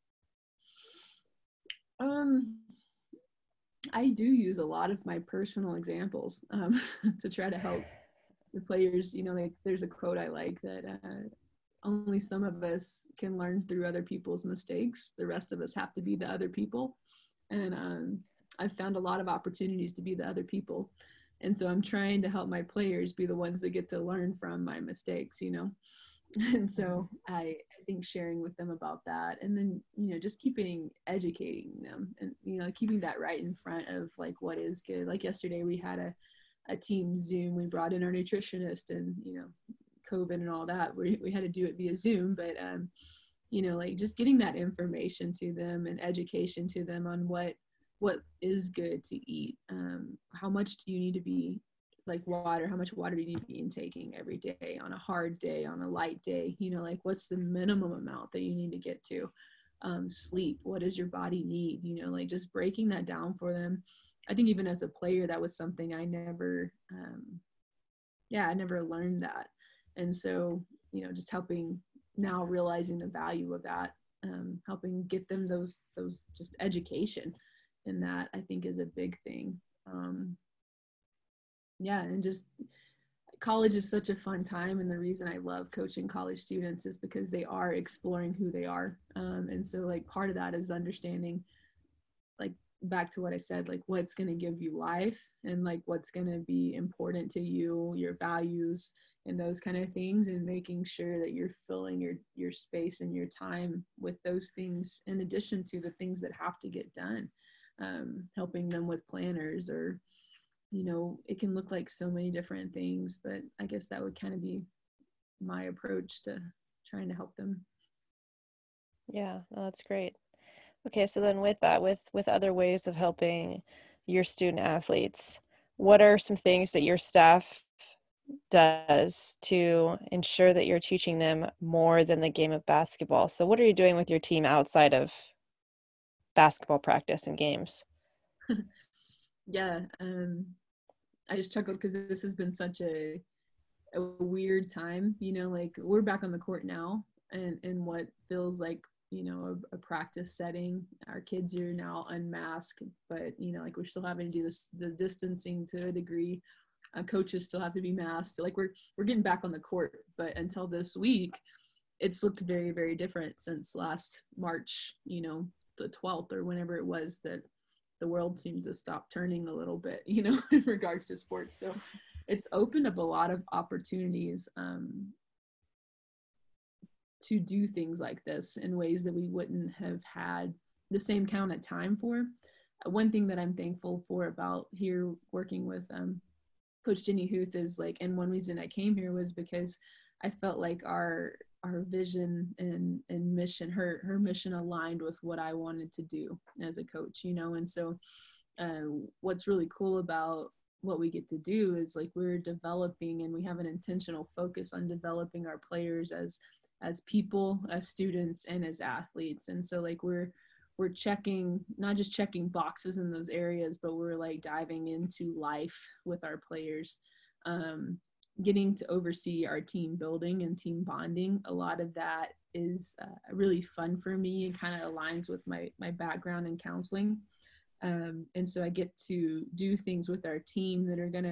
Speaker 2: I do use a lot of my personal examples to try to help the players. Like there's a quote I like that only some of us can learn through other people's mistakes. The rest of us have to be the other people. And I've found a lot of opportunities to be the other people. And so I'm trying to help my players be the ones that get to learn from my mistakes, And so I think sharing with them about that, and then, just educating them and, keeping that right in front of like what is good. Like yesterday we had a team Zoom. We brought in our nutritionist and, COVID and all that. We had to do it via Zoom, but, like just getting that information to them and education to them on what is good to eat. How much do you need to be like water? How much water do you need to be intaking every day, on a hard day, on a light day? Like what's the minimum amount that you need to get to? Sleep. What does your body need? Like just breaking that down for them. I think even as a player, that was something I never, I never learned that. And so, just helping now, realizing the value of that, helping get them those just education. And that I think is a big thing. And just college is such a fun time. And the reason I love coaching college students is because they are exploring who they are. And so like part of that is understanding, like back to what I said, like what's going to give you life and like what's going to be important to you, your values and those kind of things, and making sure that you're filling your space and your time with those things in addition to the things that have to get done. Helping them with planners, or it can look like so many different things, but I guess that would kind of be my approach to trying to help them.
Speaker 1: Yeah, no, that's great. Okay, so then with that, with other ways of helping your student athletes, what are some things that your staff does to ensure that you're teaching them more than the game of basketball? So what are you doing with your team outside of basketball practice and games?
Speaker 2: Yeah, I just chuckled because this has been such a weird time. Like we're back on the court now, and in what feels like a practice setting. Our kids are now unmasked, but like we're still having to do the distancing to a degree. Coaches still have to be masked. Like we're getting back on the court, but until this week, it's looked very, very different since last March, the 12th or whenever it was that the world seems to stop turning a little bit, in regards to sports. So it's opened up a lot of opportunities to do things like this in ways that we wouldn't have had the same count of time for. One thing that I'm thankful for about here working with Coach Jenny Huth is like, and one reason I came here was because I felt like our vision and mission, her mission aligned with what I wanted to do as a coach, and so what's really cool about what we get to do is like we're developing, and we have an intentional focus on developing our players as people, as students, and as athletes. And so like we're checking, not just checking boxes in those areas, but we're like diving into life with our players, getting to oversee our team building and team bonding. A lot of that is really fun for me and kind of aligns with my background in counseling. And so I get to do things with our team that are going to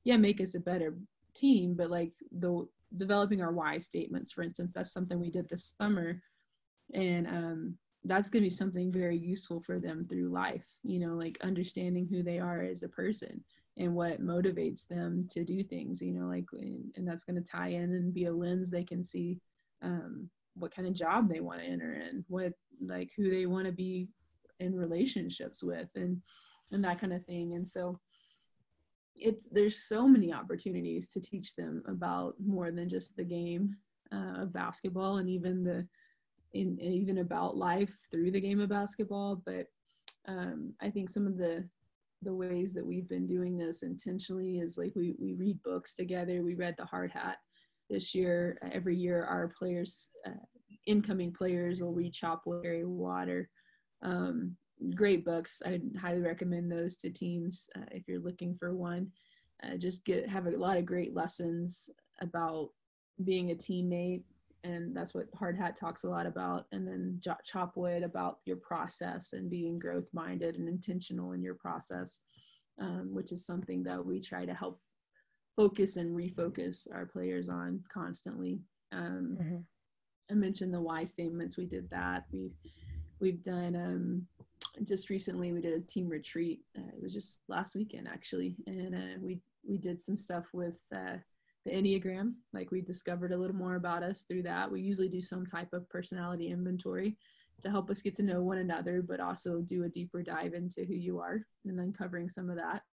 Speaker 2: make us a better team, but like the developing our why statements, for instance, that's something we did this summer. And that's going to be something very useful for them through life, like understanding who they are as a person and what motivates them to do things, like, and that's going to tie in and be a lens they can see what kind of job they want to enter in, what, like, who they want to be in relationships with, and that kind of thing. And so there's so many opportunities to teach them about more than just the game of basketball, and even about life through the game of basketball. But I think some of the ways that we've been doing this intentionally is like we read books together. We read The Hard Hat this year. Every year our players, incoming players, will read Chopwood, Carry Water. Great books. I'd highly recommend those to teams if you're looking for one. Just have a lot of great lessons about being a teammate, and that's what Hard Hat talks a lot about. And then Chopwood about your process and being growth minded and intentional in your process, which is something that we try to help focus and refocus our players on constantly. I mentioned the why statements. We did that. We've done just recently we did a team retreat. It was just last weekend actually, and we did some stuff with the Enneagram. Like, we discovered a little more about us through that. We usually do some type of personality inventory to help us get to know one another, but also do a deeper dive into who you are and uncovering some of that.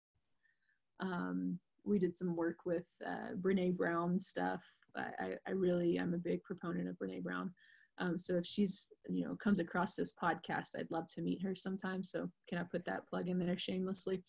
Speaker 2: We did some work with Brene Brown stuff. I'm a big proponent of Brene Brown. So if she's, comes across this podcast, I'd love to meet her sometime. So can I put that plug in there shamelessly?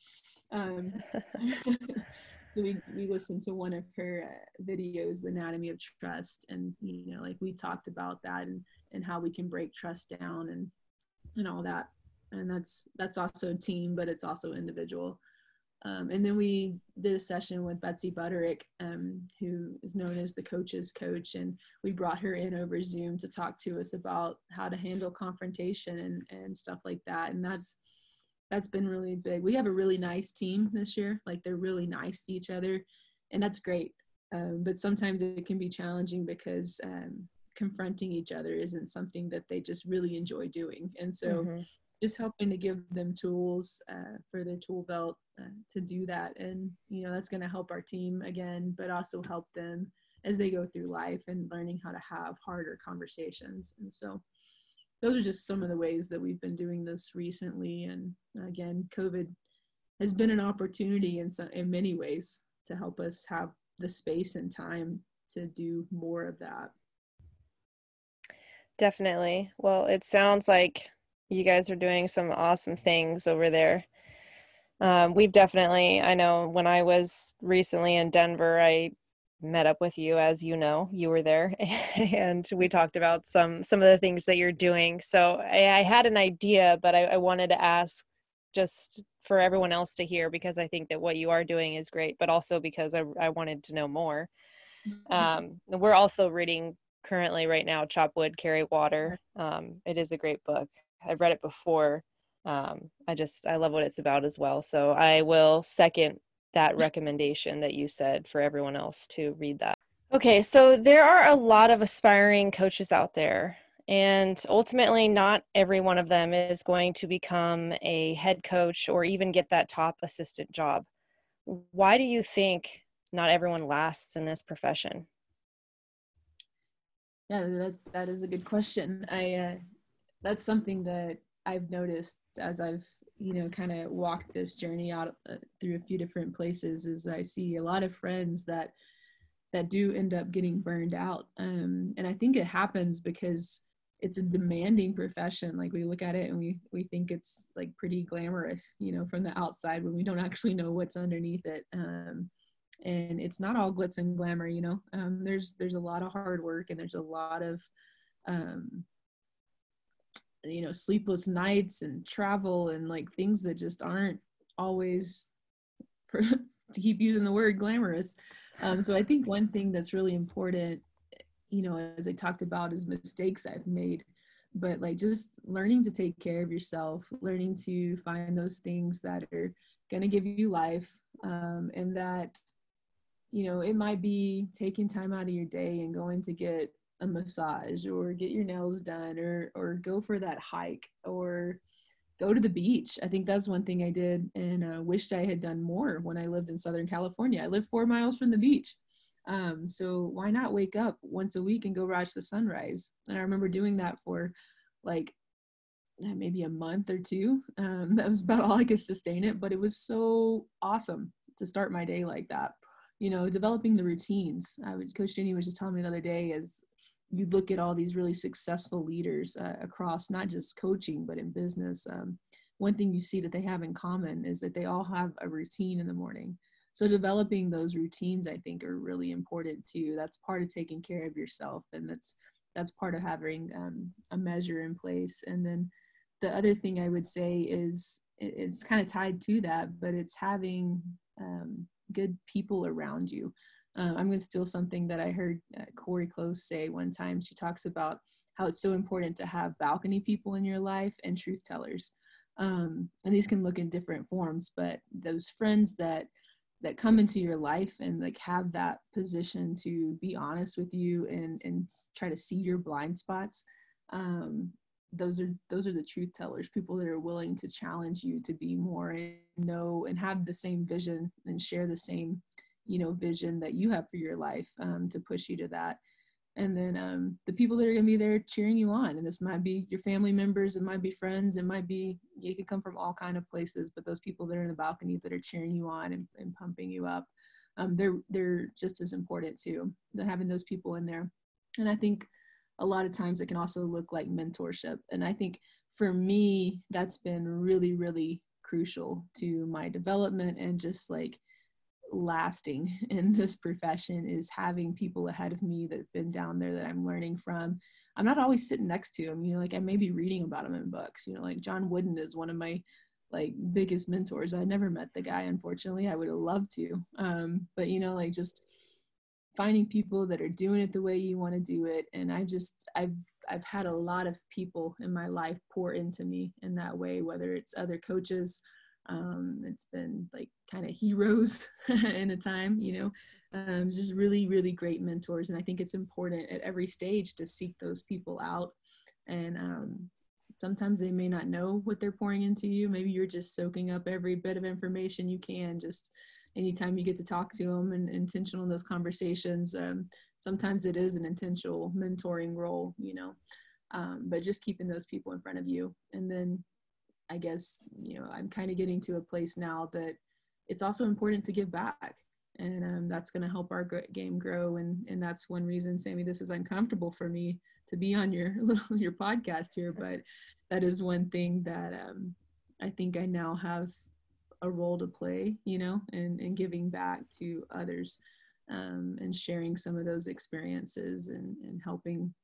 Speaker 2: We listened to one of her videos, The Anatomy of Trust. And, like, we talked about that and how we can break trust down and all that. And that's also a team, but it's also individual. And then we did a session with Betsy Butterick, who is known as the coach's coach. And we brought her in over Zoom to talk to us about how to handle confrontation and stuff like that. And that's been really big. We have a really nice team this year. Like, they're really nice to each other, and that's great. But sometimes it can be challenging because confronting each other isn't something that they just really enjoy doing. And so just helping to give them tools for their tool belt to do that. And, that's going to help our team again, but also help them as they go through life and learning how to have harder conversations. And so those are just some of the ways that we've been doing this recently. And again, COVID has been an opportunity in many ways to help us have the space and time to do more of that.
Speaker 1: Definitely. Well, it sounds like you guys are doing some awesome things over there. We've definitely, I know when I was recently in Denver, I met up with you, as you know, you were there, and we talked about some of the things that you're doing. So I had an idea, but I wanted to ask just for everyone else to hear, because I think that what you are doing is great, but also because I wanted to know more. We're also reading currently right now, Chopwood, Carry Water. It is a great book. I've read it before. I love what it's about as well. So I will second that recommendation that you said for everyone else to read that. Okay, so there are a lot of aspiring coaches out there, and ultimately not every one of them is going to become a head coach or even get that top assistant job. Why do you think not everyone lasts in this profession?
Speaker 2: Yeah, that is a good question. That's something that I've noticed as I've kind of walked this journey out through a few different places. Is I see a lot of friends that do end up getting burned out, and I think it happens because it's a demanding profession. Like, we look at it and we think it's like pretty glamorous, from the outside, when we don't actually know what's underneath it. And it's not all glitz and glamour. There's a lot of hard work, and there's a lot of sleepless nights and travel and like things that just aren't always, to keep using the word, glamorous. So I think one thing that's really important, as I talked about, is mistakes I've made, but like just learning to take care of yourself, learning to find those things that are going to give you life, and that it might be taking time out of your day and going to get a massage or get your nails done, or go for that hike, or go to the beach. I think that's one thing I did and wished I had done more when I lived in Southern California. I live 4 miles from the beach. So why not wake up once a week and go watch the sunrise? And I remember doing that for like maybe a month or two. That was about all I could sustain it, but it was so awesome to start my day like that. Developing the routines. Coach Jenny was just telling me the other day, as you look at all these really successful leaders across not just coaching, but in business, one thing you see that they have in common is that they all have a routine in the morning. So developing those routines, I think, are really important too. That's part of taking care of yourself, and that's part of having a measure in place. And then the other thing I would say is it's kind of tied to that, but it's having good people around you. I'm going to steal something that I heard Corey Close say one time. She talks about how it's so important to have balcony people in your life and truth tellers. And these can look in different forms, but those friends that come into your life and like have that position to be honest with you and try to see your blind spots. Those are the truth tellers, people that are willing to challenge you to be more and know and have the same vision and share the same, vision that you have for your life, to push you to that. And then the people that are going to be there cheering you on, and this might be your family members, it might be friends, you could come from all kind of places, but those people that are in the balcony that are cheering you on and pumping you up, they're just as important too. Having those people in there. And I think a lot of times it can also look like mentorship. And I think for me, that's been really, really crucial to my development and just like lasting in this profession, is having people ahead of me that have been down there that I'm learning from. I'm not always sitting next to them, like I may be reading about them in books, like John Wooden is one of my like biggest mentors. I never met the guy, unfortunately. I would have loved to. But like just finding people that are doing it the way you want to do it. And I've had a lot of people in my life pour into me in that way, whether it's other coaches, it's been like kind of heroes in a time, just really, really great mentors. And I think it's important at every stage to seek those people out. And sometimes they may not know what they're pouring into you. Maybe you're just soaking up every bit of information you can, just anytime you get to talk to them and intentional in those conversations. Sometimes it is an intentional mentoring role, but just keeping those people in front of you. And then I guess, I'm kind of getting to a place now that it's also important to give back. And that's going to help our game grow. And that's one reason, Sammy, this is uncomfortable for me to be on your podcast here. But that is one thing that I think I now have a role to play, and giving back to others, and sharing some of those experiences and helping,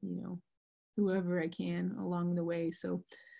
Speaker 2: whoever I can along the way. So,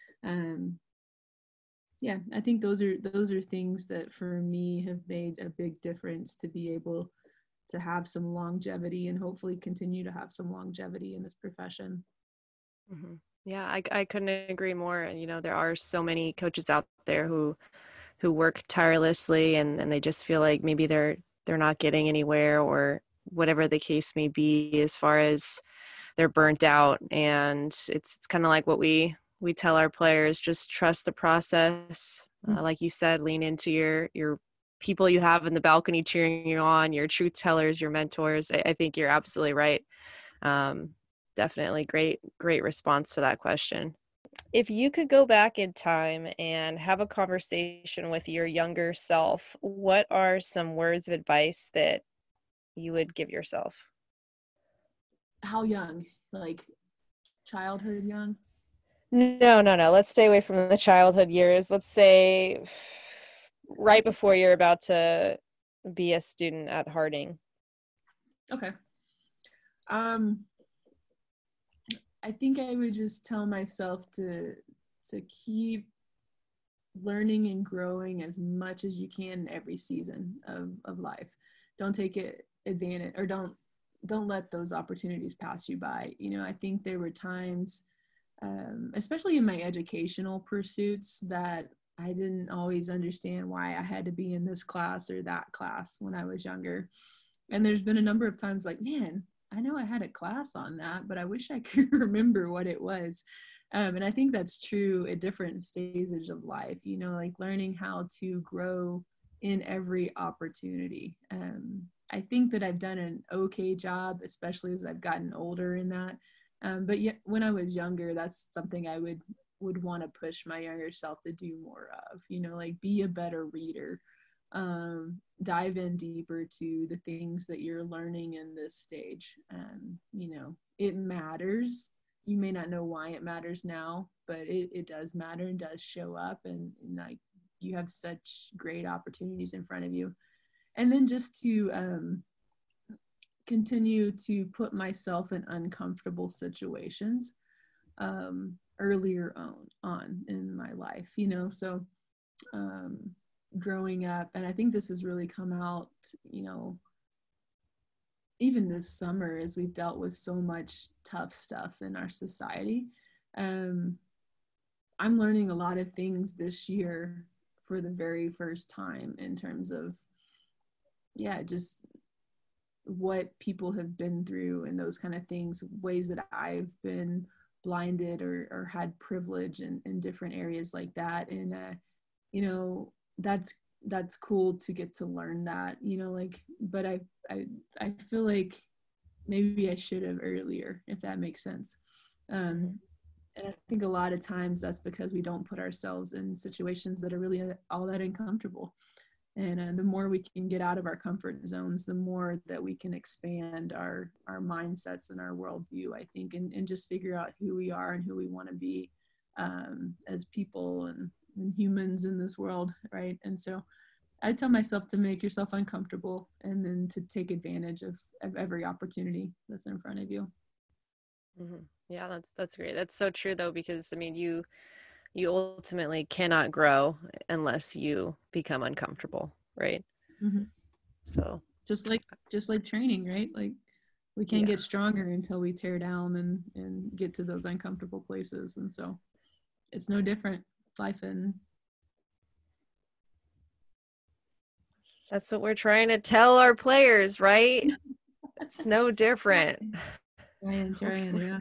Speaker 2: yeah, I think those are things that for me have made a big difference to be able to have some longevity and hopefully continue to have some longevity in this profession.
Speaker 1: Mm-hmm. Yeah, I couldn't agree more. And, there are so many coaches out there who work tirelessly and they just feel like maybe they're not getting anywhere, or whatever the case may be, as far as they're burnt out. And it's kind of like what we tell our players: just trust the process. Like you said, lean into your people you have in the balcony cheering you on, your truth tellers, your mentors. I think you're absolutely right. Definitely great response to that question. If you could go back in time and have a conversation with your younger self, what are some words of advice that you would give yourself?
Speaker 2: How young? Like childhood young?
Speaker 1: No. Let's stay away from the childhood years. Let's say right before you're about to be a student at Harding.
Speaker 2: Okay. I think I would just tell myself to keep learning and growing as much as you can in every season of life. Don't take it advantage, or don't let those opportunities pass you by. I think there were times, especially in my educational pursuits, that I didn't always understand why I had to be in this class or that class when I was younger. And there's been a number of times like, man, I know I had a class on that, but I wish I could remember what it was. And I think that's true at different stages of life, you know, like learning how to grow in every opportunity. I think that I've done an okay job, especially as I've gotten older in that. But yet, when I was younger, that's something I would want to push my younger self to do more of, you know, like be a better reader, dive in deeper to the things that you're learning in this stage. You know, it matters. You may not know why it matters now, but it does matter and does show up, and like you have such great opportunities in front of you. And then just to continue to put myself in uncomfortable situations earlier on in my life, you know. So growing up, and I think this has really come out, you know, even this summer as we've dealt with so much tough stuff in our society. I'm learning a lot of things this year for the very first time in terms of, yeah, just what people have been through and those kind of things, ways that I've been blinded or had privilege in different areas like that. And, you know, that's cool to get to learn that, you know, like, but I feel like maybe I should have earlier, if that makes sense. And I think a lot of times that's because we don't put ourselves in situations that are really all that uncomfortable. And the more we can get out of our comfort zones, the more that we can expand our mindsets and our worldview, I think, and just figure out who we are and who we want to be as people and humans in this world, right? And so I tell myself to make yourself uncomfortable and then to take advantage of every opportunity that's in front of you.
Speaker 1: Mm-hmm. Yeah, that's great. That's so true though, because I mean, you ultimately cannot grow unless you become uncomfortable, right?
Speaker 2: Mm-hmm.
Speaker 1: So
Speaker 2: just like training, right? Like we can't get stronger until we tear down and get to those uncomfortable places. And so it's no different. Life and
Speaker 1: that's what we're trying to tell our players, right? It's no different.
Speaker 2: Trying, yeah.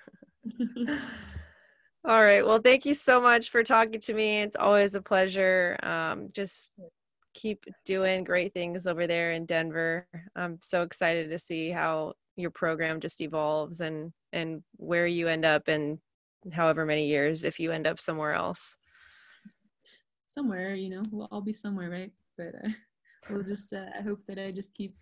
Speaker 1: All right. Well, thank you so much for talking to me. It's always a pleasure. Just keep doing great things over there in Denver. I'm so excited to see how your program just evolves and where you end up in however many years, if you end up somewhere else.
Speaker 2: Somewhere, you know, we'll all be somewhere, right? But we'll just, I hope that I just keep,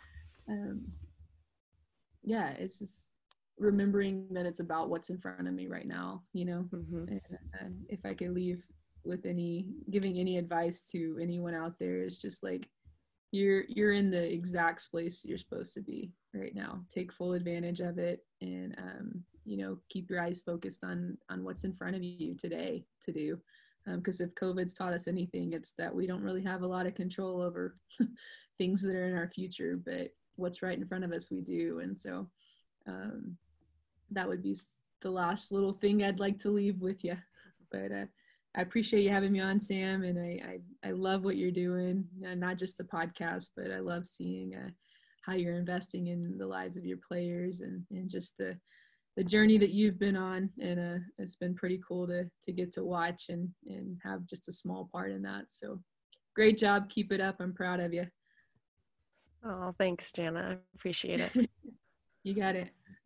Speaker 2: yeah, it's just remembering that it's about what's in front of me right now, you know.
Speaker 1: Mm-hmm.
Speaker 2: And if I could leave with giving any advice to anyone out there, is just like, you're in the exact place you're supposed to be right now. Take full advantage of it, and you know, keep your eyes focused on what's in front of you today to do. Because if COVID's taught us anything, it's that we don't really have a lot of control over things that are in our future, but what's right in front of us we do. And so that would be the last little thing I'd like to leave with you. But I appreciate you having me on, Sam, and I love what you're doing, not just the podcast, but I love seeing how you're investing in the lives of your players and just the journey that you've been on. And it's been pretty cool to get to watch and have just a small part in that. So great job. Keep it up. I'm proud of you.
Speaker 1: Oh, thanks, Jana. I appreciate it.
Speaker 2: You got it.